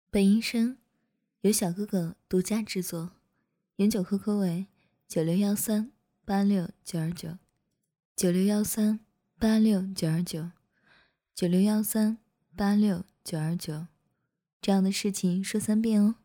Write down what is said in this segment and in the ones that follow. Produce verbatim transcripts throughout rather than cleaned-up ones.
本音声由小哥哥独家制作，原酒 Q Q 为九六幺三八六九二九九六幺三八六九二九九六幺三八六九二九，这样的事情说三遍哦。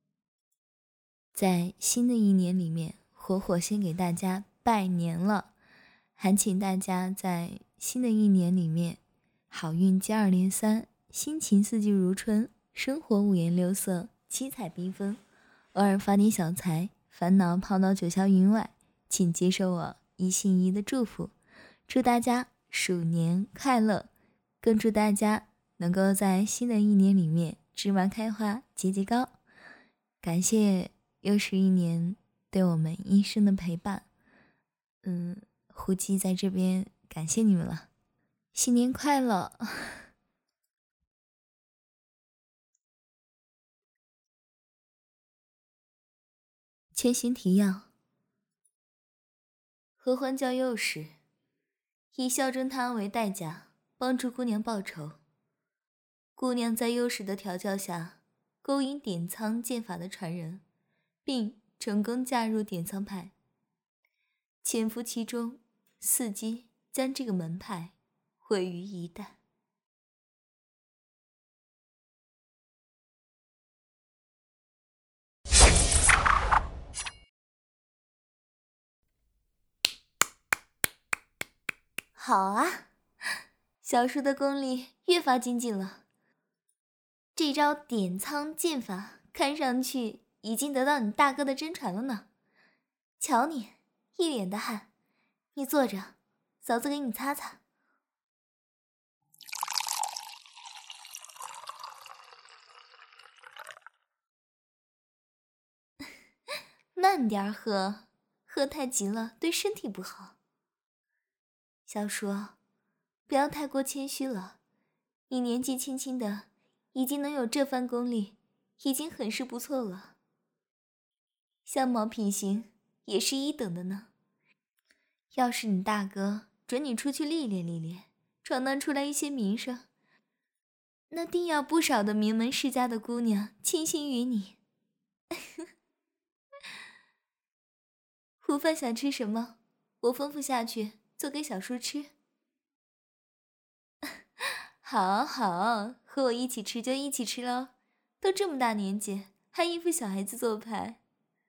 在新的一年里面，火火先给大家拜年了，还请大家在新的一年里面好运接二连三，心情四季如春，生活五颜六色，七彩缤纷，偶尔发点小财，烦恼抛到九霄云外，请接受我一心一意的祝福。祝大家鼠年快乐，更祝大家能够在新的一年里面芝麻开花节节高。感谢又是一年对我们一生的陪伴，嗯，胡姬在这边感谢你们了，新年快乐。前行提要：合欢交诱时，以效忠他为代价帮助姑娘报仇。姑娘在诱使的调教下勾引点苍剑法的传人，并成功嫁入点苍派，潜伏其中，伺机将这个门派毁于一旦。好啊，小叔的功力越发精进了。这招点苍剑法看上去已经得到你大哥的真传了呢。瞧你一脸的汗，你坐着，嫂子给你擦擦。慢点喝，喝太急了对身体不好。小叔，不要太过谦虚了，你年纪轻轻的已经能有这番功力，已经很是不错了。相貌品行也是一等的呢。要是你大哥准你出去历练历练，闯荡出来一些名声，那定要不少的名门世家的姑娘倾心于你。午饭想吃什么？我吩咐下去做给小叔吃。好好，和我一起吃就一起吃咯，都这么大年纪，还应付小孩子做派。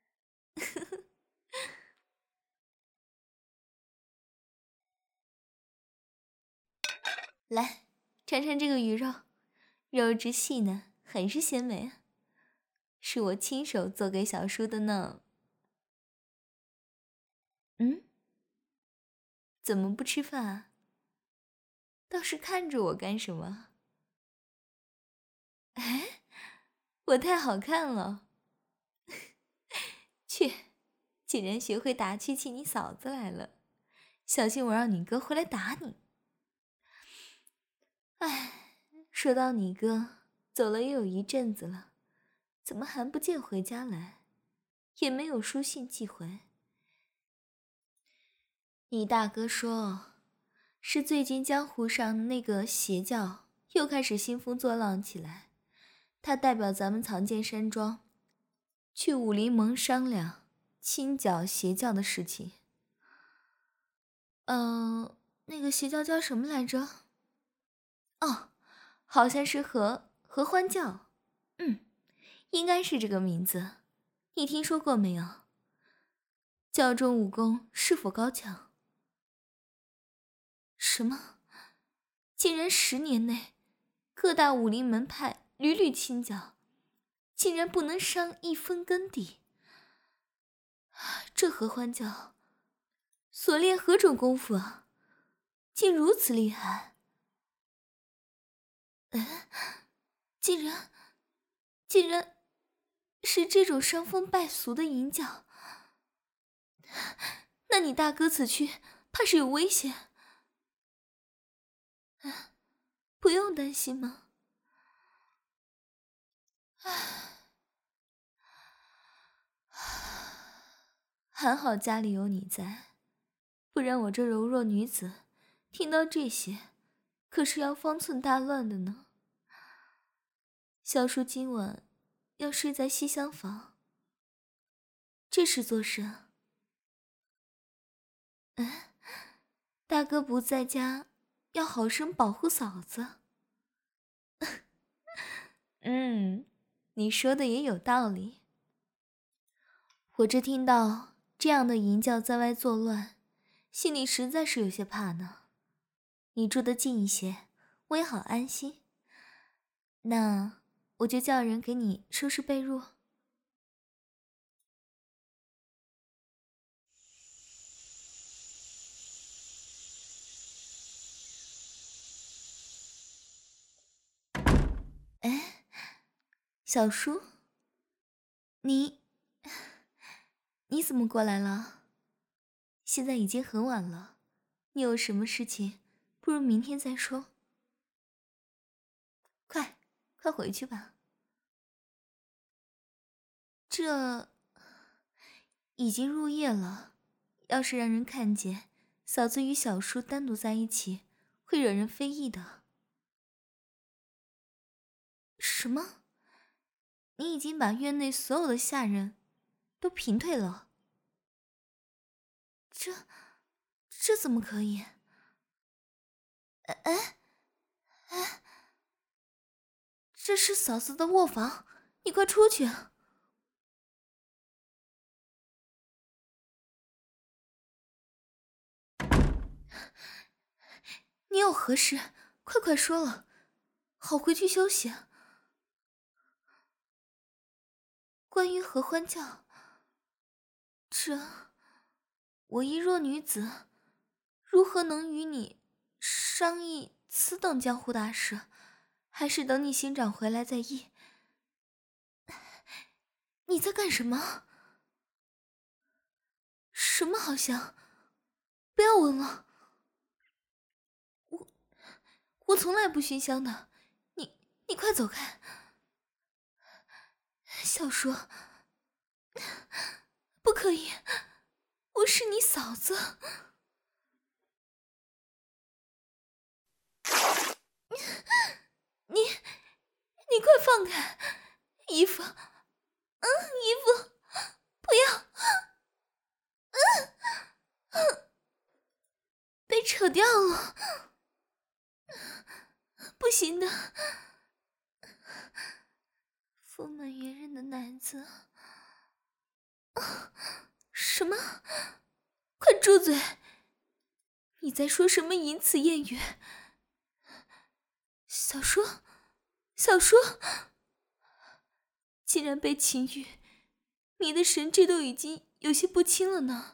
来，尝尝这个鱼肉，肉质细嫩，很是鲜美啊，是我亲手做给小叔的呢。嗯？怎么不吃饭啊？倒是看着我干什么？哎，我太好看了。去，竟然学会打趣起你嫂子来了，小心我让你哥回来打你。哎，说到你哥，走了也有一阵子了，怎么还不见回家来，也没有书信寄回。你大哥说，是最近江湖上那个邪教又开始兴风作浪起来，他代表咱们藏剑山庄去武林盟商量清剿邪教的事情。嗯、呃，那个邪教叫什么来着？哦，好像是合合欢教。嗯，应该是这个名字。你听说过没有？教中武功是否高强？什么？竟然十年内各大武林门派屡屡清剿，竟然不能伤一分根底。这合欢教所练何种功夫啊，竟如此厉害？哎，竟然竟然是这种伤风败俗的淫教。那你大哥此去怕是有危险。不用担心吗？还好家里有你在，不然我这柔弱女子听到这些可是要方寸大乱的呢。 小叔今晚要睡在西厢房，这是做甚？哎，大哥不在家，要好生保护嫂子。嗯，你说的也有道理。我这听到这样的淫叫在外作乱，心里实在是有些怕呢。你住得近一些，我也好安心。那我就叫人给你收拾被褥。哎，小叔，你你怎么过来了？现在已经很晚了，你有什么事情，不如明天再说。快，快回去吧。这已经入夜了，要是让人看见嫂子与小叔单独在一起，会惹人非议的。什么？你已经把院内所有的下人都平退了？这这怎么可以？哎哎哎！这是嫂子的卧房，你快出去！你有何事？快快说了，好回去休息。关于合欢教，这我一弱女子，如何能与你商议此等江湖大事？还是等你行长回来再议。你在干什么？什么好香？不要闻了。我我从来不熏香的，你你快走开。小叔，不可以，我是你嫂子。你你快放开衣服，嗯，衣服不要，嗯嗯，被扯掉了，不行的。丰满圆润的奶子，什么？快住嘴！你在说什么淫词艳语？小叔，小叔，既然被情欲迷的神志都已经有些不清了呢，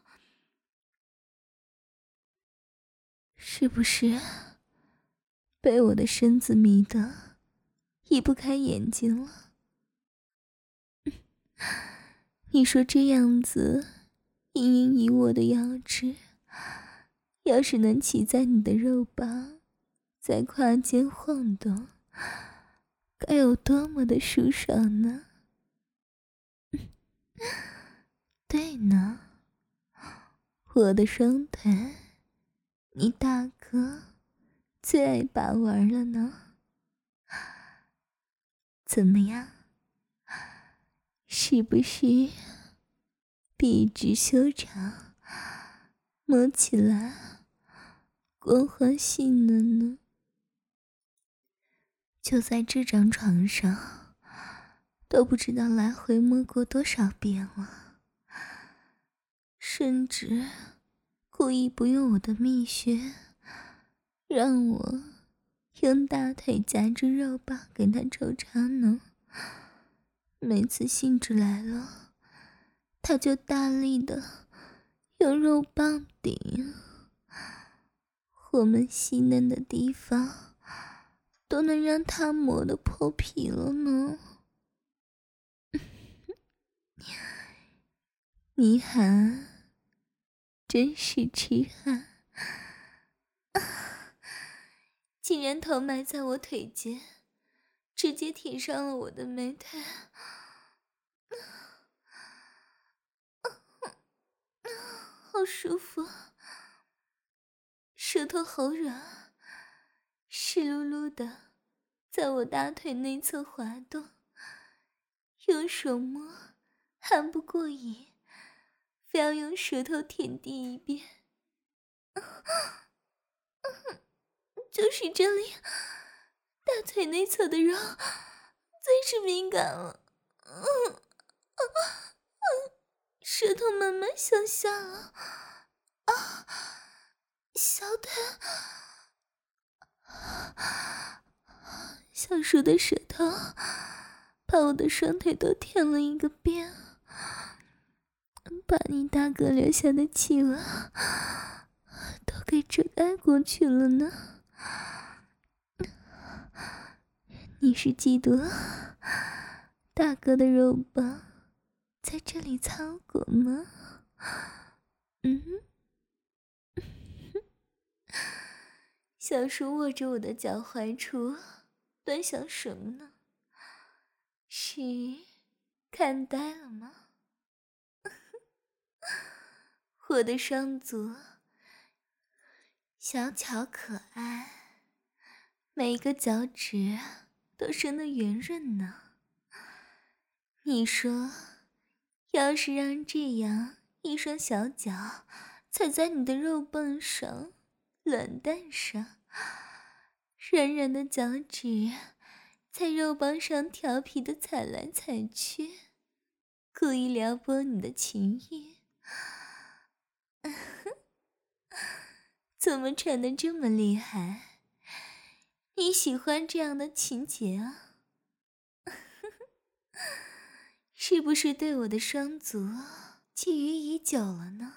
是不是被我的身子迷得移不开眼睛了？你说这样子盈盈以我的腰肢，要是能骑在你的肉棒，在胯间晃动，该有多么的舒爽呢？对呢，我的双腿，你大哥最爱把玩了呢。怎么样？是不是笔直修长，摸起来光滑细嫩呢？就在这张床上，都不知道来回摸过多少遍了，甚至故意不用我的蜜穴，让我用大腿夹着肉棒给他抽插呢。每次兴致来了，他就大力的用肉棒顶，我们细嫩的地方都能让他磨得破皮了呢。你还真是痴汉，竟然头埋在我腿间，直接贴上了我的美腿。好舒服，舌头好软，湿漉漉的在我大腿内侧滑动，用手摸还不过瘾，非要用舌头舔第一遍。就是这里，大腿内侧的肉最是敏感了。嗯嗯，舌头慢慢向下了，啊，小腿，小叔的舌头把我的双腿都舔了一个遍，把你大哥留下的气吻都给遮盖过去了呢。你是嫉妒大哥的肉棒在这里擦过吗？嗯，小叔握着我的脚踝处，端详什么呢？是看呆了吗？我的双足小巧可爱，每一个脚趾都生得圆润呢。你说，要是让这样一双小脚踩在你的肉棒上、卵蛋上，软软的脚趾在肉棒上调皮的踩来踩去，故意撩拨你的情欲，怎么传得这么厉害？你喜欢这样的情节啊？是不是对我的双足觊觎已久了呢？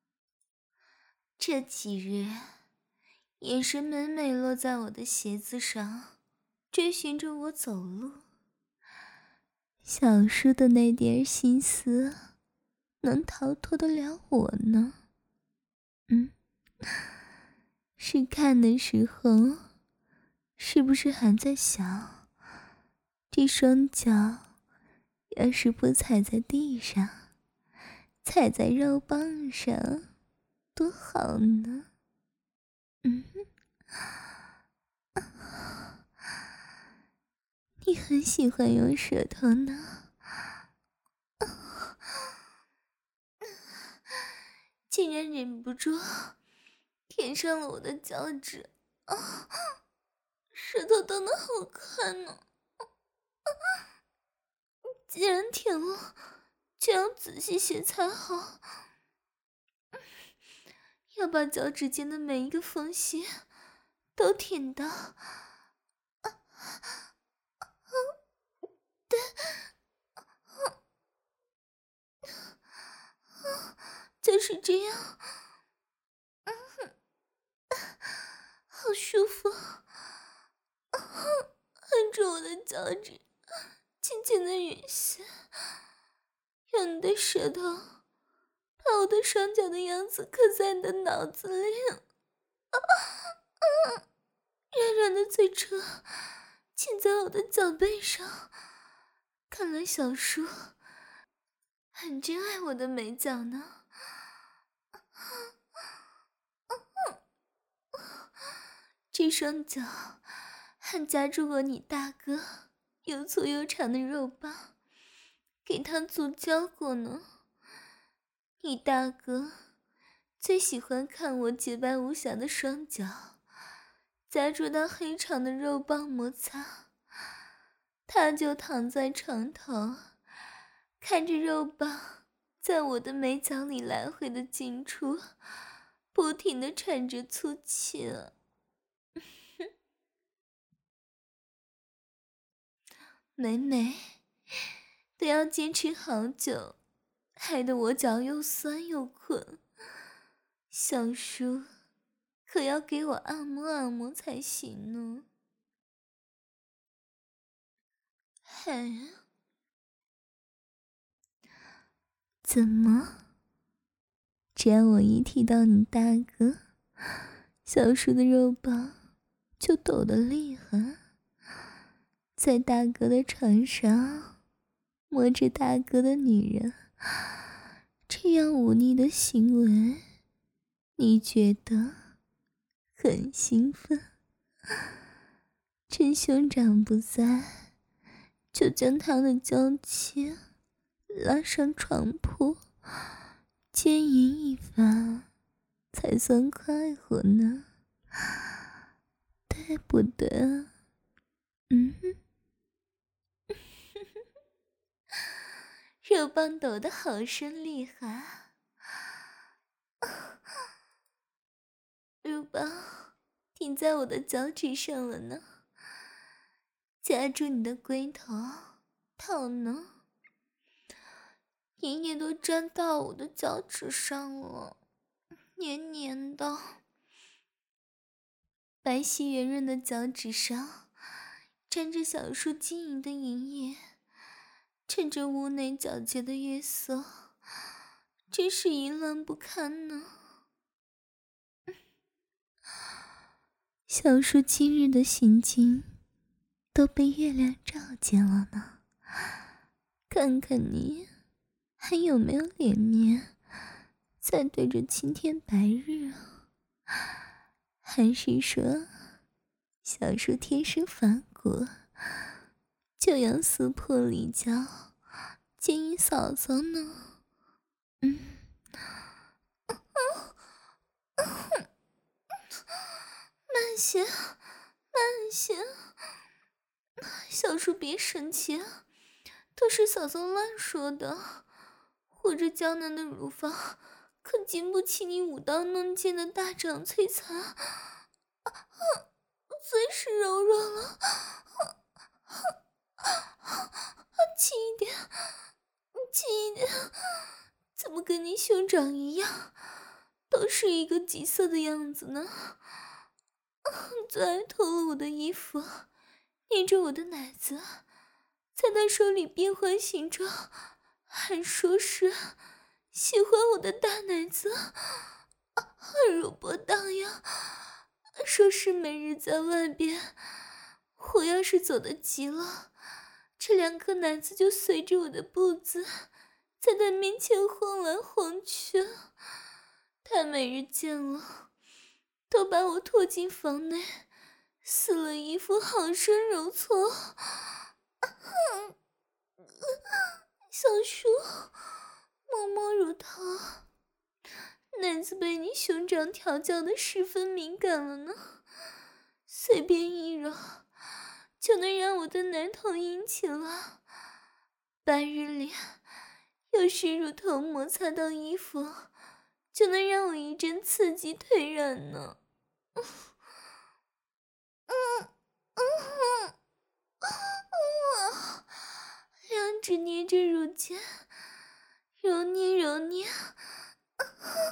这几日，眼神每每落在我的鞋子上，追寻着我走路。小叔的那点心思，能逃脱得了我呢？嗯，是看的时候，是不是还在想，这双脚要是不踩在地上，踩在肉棒上，多好呢？嗯，你很喜欢用舌头呢，竟然忍不住舔上了我的脚趾啊！舌头动得好快呢，既然舔了，就要仔细些才好，要把脚趾间的每一个缝隙都舔到。对，就是这样，好舒服，按住我的脚趾，轻轻的吮吸，用你的舌头把我的双脚的样子刻在你的脑子里，软软的嘴唇亲在我的脚背上。看来小叔很珍爱我的美脚呢。这双脚还夹住过你大哥又粗又长的肉棒，给他足交过呢。你大哥最喜欢看我洁白无瑕的双脚夹住他黑长的肉棒摩擦，他就躺在床头，看着肉棒在我的美脚里来回的进出，不停的喘着粗气了。每每都要坚持好久，害得我脚又酸又困。小叔可要给我按摩按摩才行呢。嗨，怎么？只要我一提到你大哥，小叔的肉棒就抖得厉害，在大哥的床上摸着大哥的女人，这样忤逆的行为，你觉得很兴奋？ 趁兄长不在，就将他的娇妻拉上床铺，奸淫一番，才算快活呢，对不对？嗯，肉棒抖得好生厉害，肉棒停在我的脚趾上了呢，夹住你的龟头，套呢。爷爷都粘到我的脚趾上了，黏黏的。白皙圆润的脚趾上沾着小树晶莹的银液，衬着屋内皎洁的月色，真是淫乱不堪呢。小树今日的行径都被月亮照见了呢，看看你还有没有脸面再对着青天白日啊？还是说小树天生反骨，就要撕破里角奸淫嫂嫂呢？嗯，慢些，慢些，小树别生气，都是嫂嫂乱说的。我这娇嫩的乳房可经不起你舞刀弄剑的大掌摧残，随时柔软了。轻一点，轻一点，怎么跟你兄长一样，都是一个急色的样子呢？最爱脱了我的衣服，捏着我的奶子，在他手里变换形状，还说是喜欢我的大奶子，乳波荡漾，说是每日在外边，我要是走得急了，这两颗奶子就随着我的步子在他面前晃来晃去。他每日见了都把我拖进房内，撕了衣服，好生揉搓。小叔，摸摸乳头，奶子被你兄长调教的十分敏感了呢，随便一揉就能让我的奶头硬起来。白日里有时乳头摩擦到衣服，就能让我一阵刺激退软呢。嗯嗯嗯嗯，两指捏着乳尖，揉捏揉捏，好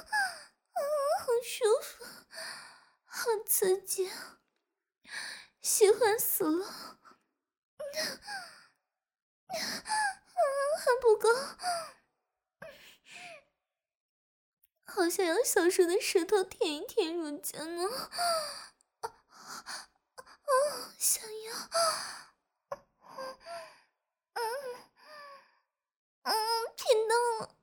舒服，好刺激，喜欢死了。还不够，好想用小叔的舌头舔一舔乳尖呢。想要，嗯嗯，听到了。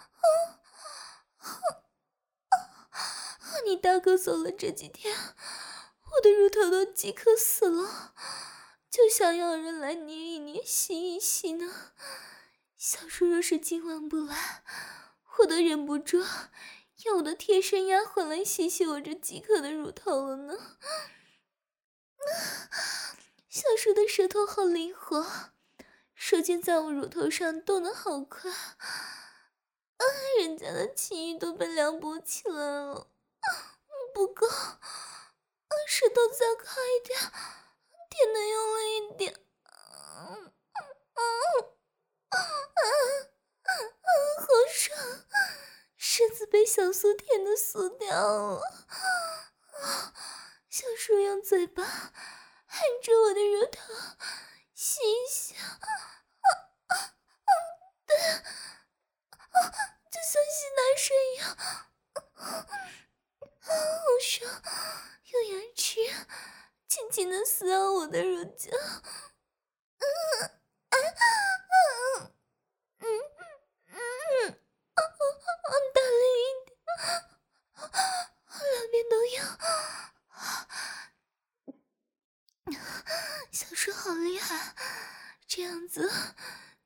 你大哥走了这几天，我的乳头都饥渴死了，就想要人来捏一捏洗一洗呢。小叔若是今晚不来，我都忍不住要我的贴身丫鬟来洗洗我这饥渴的乳头了呢。小叔的舌头好灵活，舌尖在我乳头上动得好快，啊，人家的情欲都被撩拨起来了。不够，舌头再快一点，舔得用力一点。嗯嗯嗯嗯，好爽，身子被小苏舔得酥掉了。小叔用嘴巴含着我的乳头吸一吸，对，就像吸奶水一样，好爽，用牙齿轻轻地撕咬我的乳尖。嗯嗯嗯嗯嗯，大力一点，两边都要。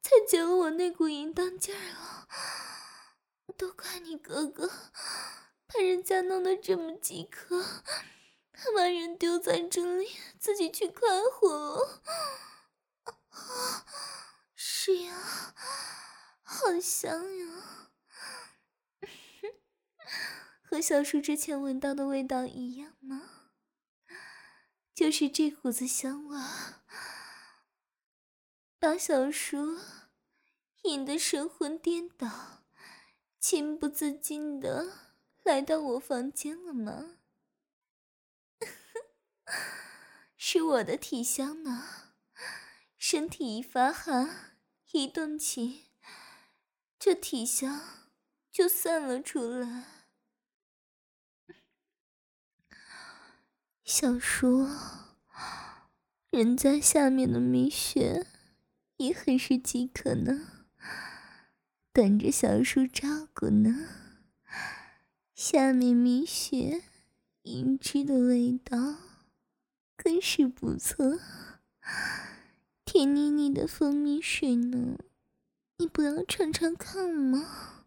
才觉了我那股淫荡劲儿了。都怪你哥哥，把人家弄得这么饥渴，还把人丢在这里，自己去快活了。是呀，好香呀，和小叔之前闻到的味道一样吗？就是这股子香味，把小叔引得神魂颠倒，情不自禁的来到我房间了吗？是我的体香呢，身体一发汗，一动情，这体香就散了出来。小叔，人家下面的蜜穴也很是饥渴呢，等着小叔照顾呢。下面蜜穴银汁的味道更是不错，甜腻腻的蜂蜜水呢，你不要尝尝看吗？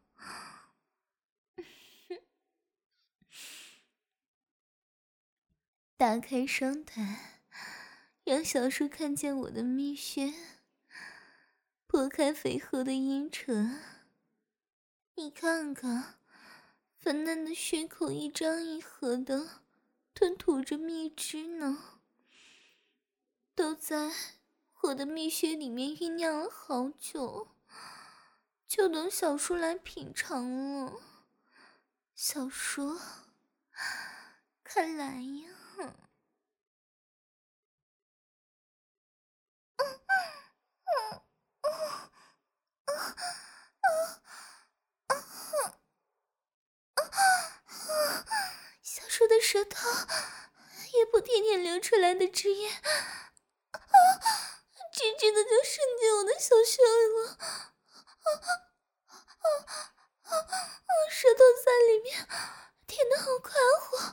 打开双腿，让小叔看见我的蜜穴，拨开肥厚的阴唇，你看看，粉嫩的血口一张一合的吞吐着蜜汁呢，都在我的蜜穴里面酝酿了好久，就等小叔来品尝了。小叔，快来呀！小叔的舌头也不舔舔流出来的汁液，直直的就渗进我的小穴里了。舌头在里面舔得好快活，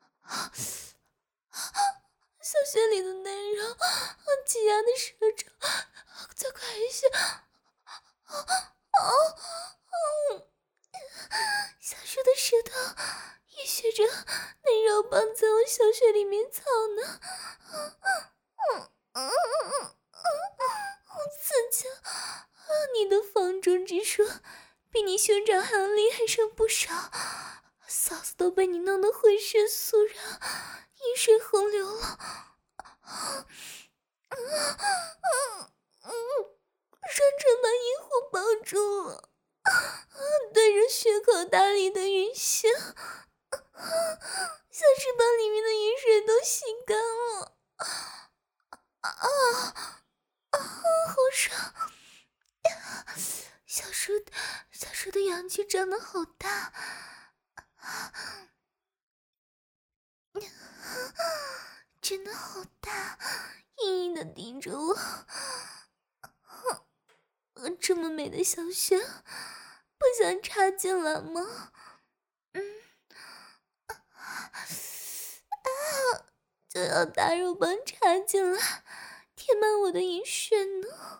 小穴里的内容挤压的舌头再快一些。小叔的舌头也学着内肉棒在我小穴里面操呢，好刺激啊！你的房中之术比你兄长还要厉害上不少，嫂子都被你弄得浑身酥软，阴水横流了。双唇把阴户抱住了，对着血口大力的运行，像是把里面的阴水都吸干了。啊啊啊！好爽！小叔，小叔的阳具长得好大，真的好大，硬硬的顶着我。这么美的小穴，不想插进来吗？嗯，啊，就要大肉棒插进来，填满我的阴穴呢。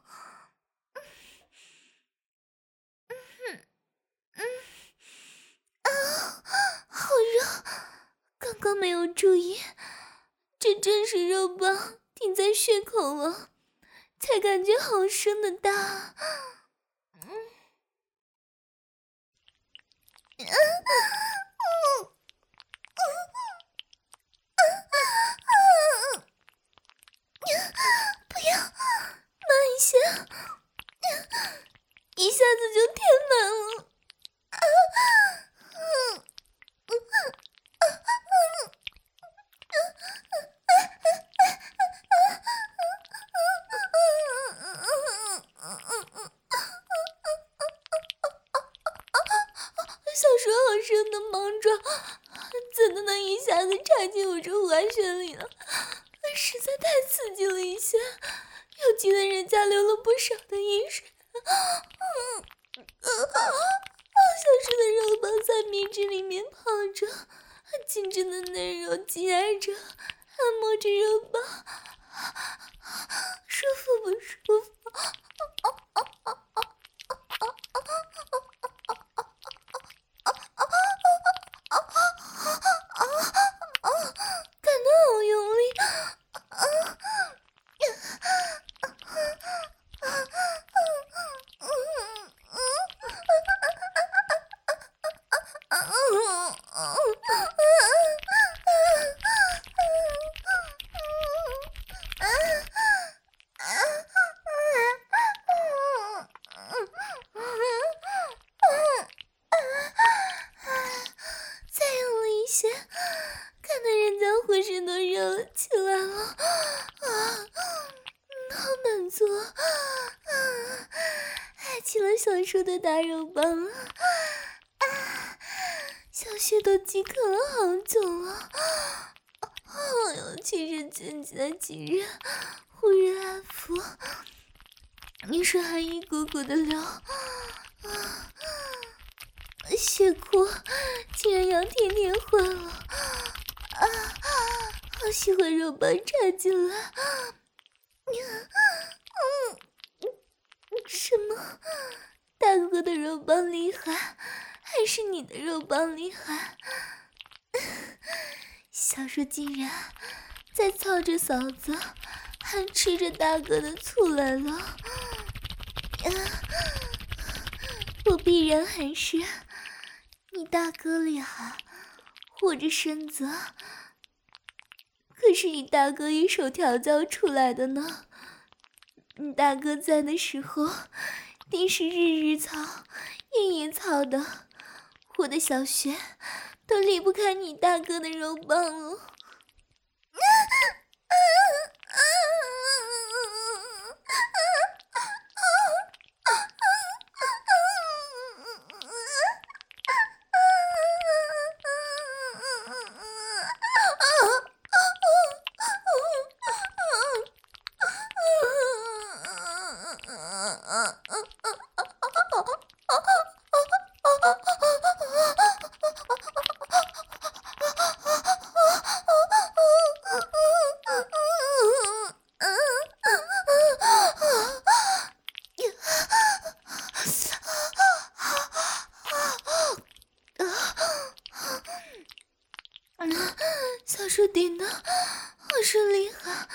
嗯嗯啊，好热！刚刚没有注意，这正是肉棒顶在穴口了，才感觉好生的大。嗯。嗯嗯不要，慢一些，一下子就填满了。小叔好生的莽撞，怎的能一下子插进我这怀穴里了？实在太刺激了一些，又激得人家流了不少的阴水。小叔的肉棒在蜜汁里面泡着，精致的内肉挤压着，按摩着肉棒，舒服不舒服？ 起了小叔的大肉棒了。啊，小雪都饥渴了好久了。哎呦，其实卷起来几日，忽日安抚，你水还一股股的流。啊，血库竟然要天天换了。啊，好喜欢肉棒插进来。嗯，什么？大哥的肉棒厉害，还是你的肉棒厉害？小叔竟然在操着嫂子，还吃着大哥的醋来了。啊，我必然还是你大哥俩护着身子，可是你大哥一手调教出来的呢。你大哥在的时候，定是日日操，夜夜操的，我的小雪都离不开你大哥的肉棒了。小叔顶的好是厉害，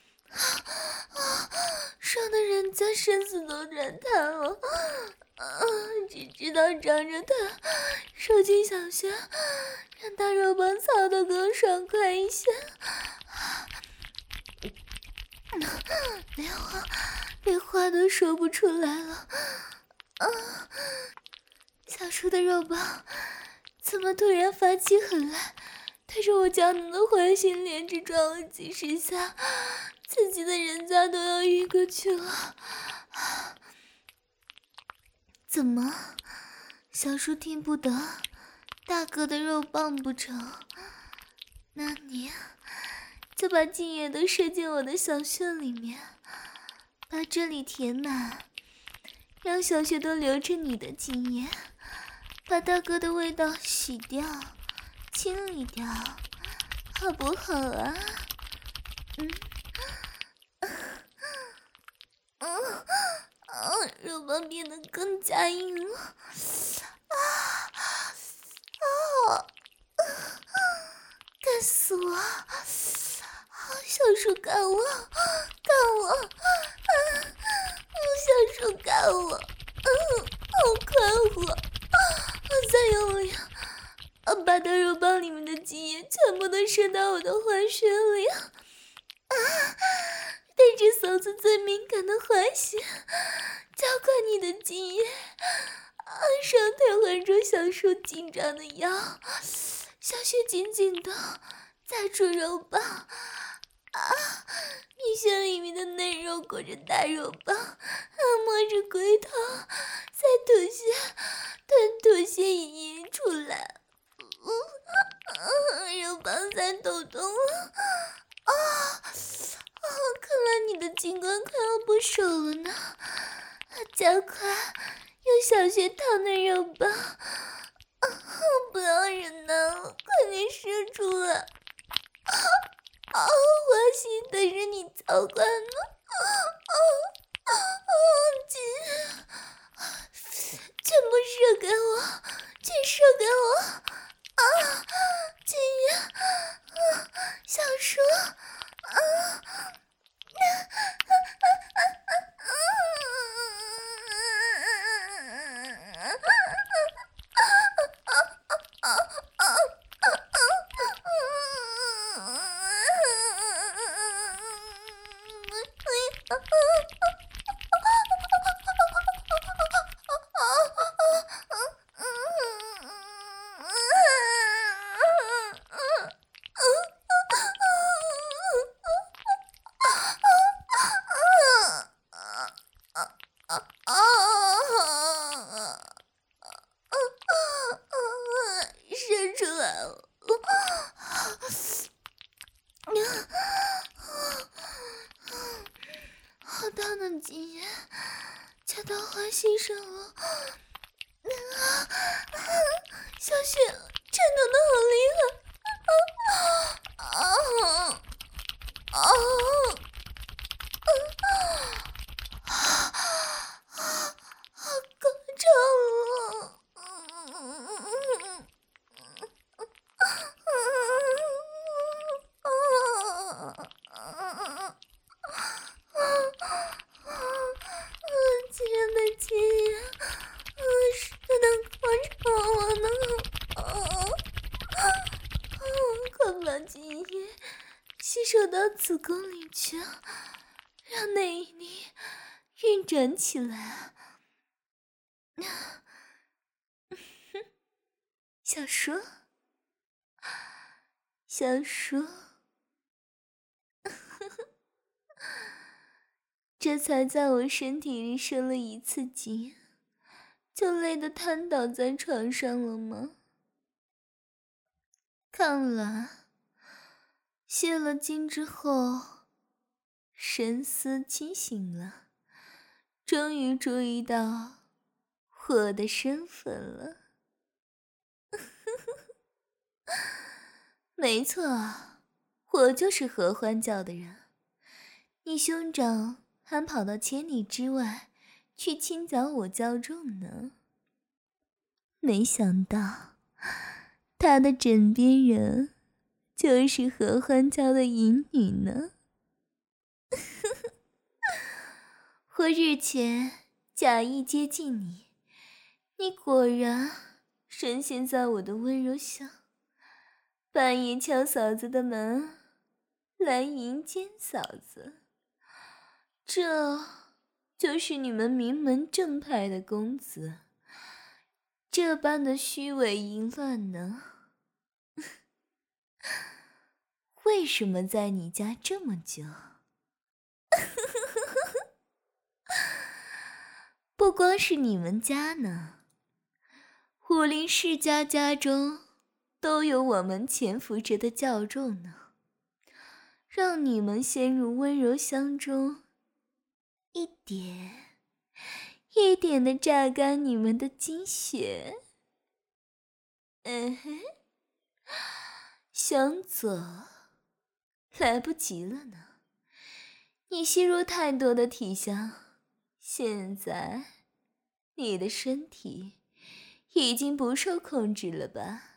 伤的人家身子都软瘫了。啊，只知道张着他手进小穴，让大肉棒操得更爽快一些。连话连话都说不出来了。啊，小叔的肉棒怎么突然发起狠来，对着我娇嫩的怀心连着撞了几十下，自己的人家都要晕过去了。怎么，小叔听不得大哥的肉棒不成？那你就把精液都射进我的小穴里面，把这里填满，让小穴都流着你的精液，把大哥的味道洗掉清理掉，好不好啊？嗯，嗯，嗯，肉棒变得更加硬了。啊啊！干死我！小叔干我，干我！啊，小叔干我！嗯，好快活！我再用力，把大肉棒里面的精液全部都射到我的怀穴里。啊！对着嫂子最敏感的怀穴，加快你的精液。啊！双腿环住小叔紧张的腰，小穴紧紧的夹住肉棒。啊！蜜穴里面的嫩肉裹着大肉棒，按摩着龟头，再吐血，等吐血也溢出来。嗯嗯，肉棒在抖动了。啊啊！看来你的精关快要不守了呢。加快，用小穴套嫩肉棒。啊！不要忍耐了，快点射出来。啊！我心等着你交换呢。啊啊啊！全全部射给我，全射给我！啊！金鱼，啊，小叔，啊！啊啊啊啊啊！ 紧，掐到花心上了。啊啊！小雪颤抖的好厉害！啊啊啊！好高潮啊！竟然被亲呀！啊，是的高潮了呢！啊啊！快把精液吸收到子宫里去，让内力运转起来。小叔，小叔，这才在我身体里射了一次精，就累得瘫倒在床上了吗？看来泄了精之后，神思清醒了，终于注意到我的身份了。没错，我就是合欢教的人。你兄长还跑到千里之外去清剿我教众呢。没想到他的枕边人就是合欢教的淫女呢。我日前假意接近你，你果然深陷在我的温柔下，半夜敲嫂子的门来迎接嫂子，这就是你们名门正派的公子这般的虚伪淫乱呢？为什么在你家这么久？不光是你们家呢，武林世家家中都有我们潜伏着的教众呢，让你们陷入温柔乡中，一点一点的榨干你们的精血。嗯哼，想走来不及了呢，你吸入太多的体香，现在你的身体已经不受控制了吧？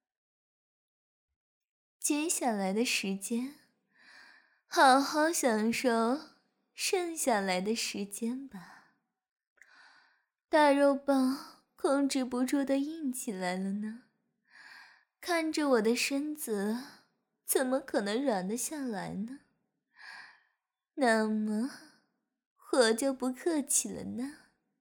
接下来的时间，好好享受剩下来的时间吧。大肉棒控制不住的硬起来了呢，看着我的身子怎么可能软得下来呢？那么我就不客气了呢。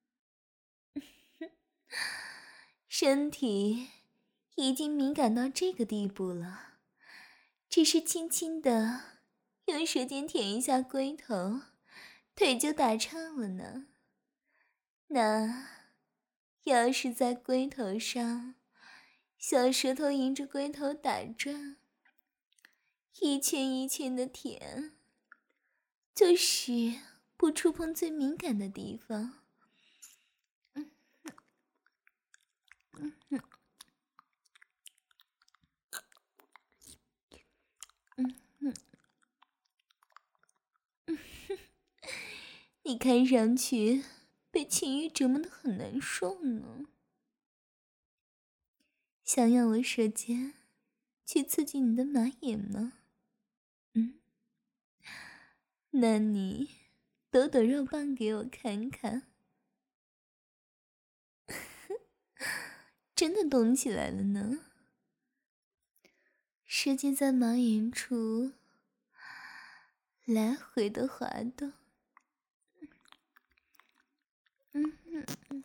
身体已经敏感到这个地步了，只是轻轻的用舌尖舔一下龟头，腿就打颤了呢。那要是在龟头上，小舌头迎着龟头打转，一圈一圈的舔，就是不触碰最敏感的地方。嗯嗯嗯嗯嗯嗯，你看上去被情欲折磨得很难受呢。想要我舌尖去刺激你的马眼吗？嗯，那你抖抖肉棒给我看看。真的动起来了呢，舌尖在马眼处来回的滑动。嗯嗯嗯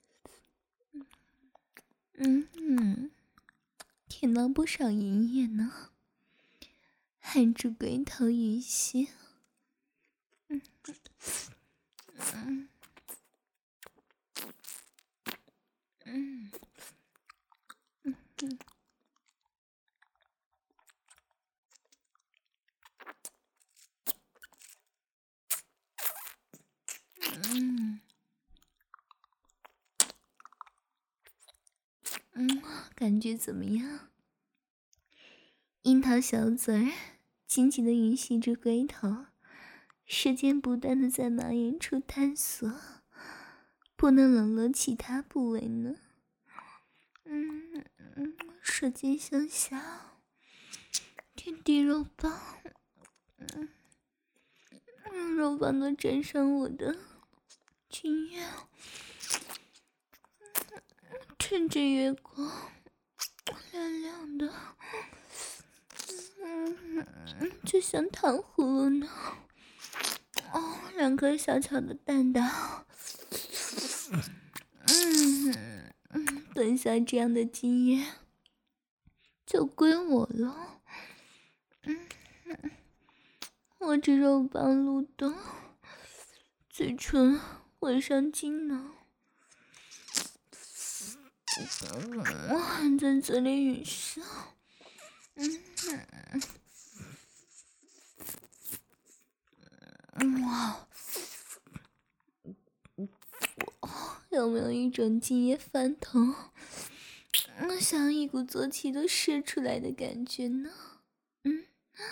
嗯嗯，舔到不少银液呢，含住龟头语息。嗯嗯嗯嗯嗯。 嗯，感觉怎么样？樱桃小嘴儿紧紧地吮吸着龟头，时间不断地在马眼处探索，不能冷落其他部位呢。嗯嗯，舌尖向下，天地肉棒，嗯嗯，肉棒都沾上我的精液，趁着月光，亮亮的。嗯，就像糖葫芦呢。哦，两颗小巧的蛋蛋，嗯嗯，等下这样的经验就归我了。嗯，我这肉棒撸的，嘴唇吻上精囊，我还在嘴里吮吸。嗯，哇，有没有一种精液翻腾，嗯，想一鼓作气都射出来的感觉呢？嗯，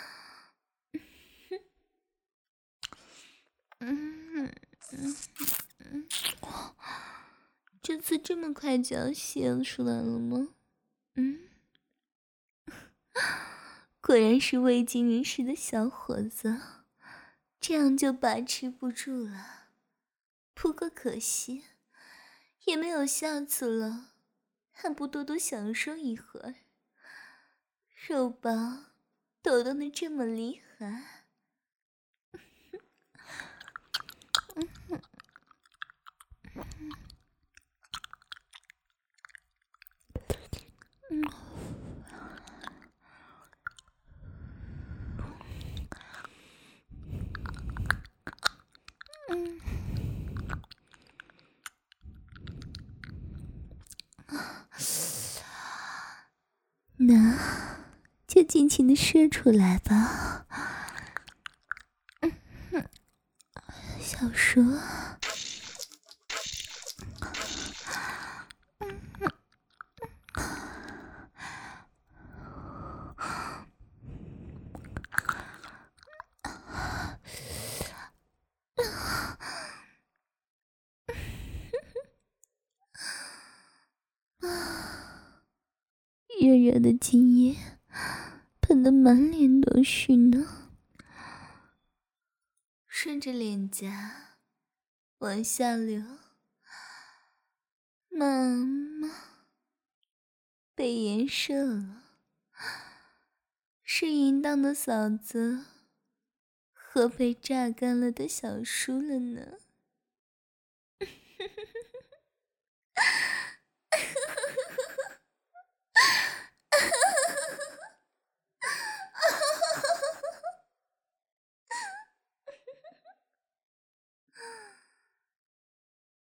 嗯嗯嗯，这次这么快就要泄出来了吗？嗯，果然是未经人事的小伙子，这样就把持不住了。不过可惜，也没有下次了，还不多多享受一会儿？肉棒抖动的这么厉害，嗯嗯，那就尽情的射出来吧。嗯，小叔。热热的精液喷得满脸都是呢，顺着脸颊往下流。妈妈被颜射了，是淫荡的嫂子和被榨干了的小叔了呢。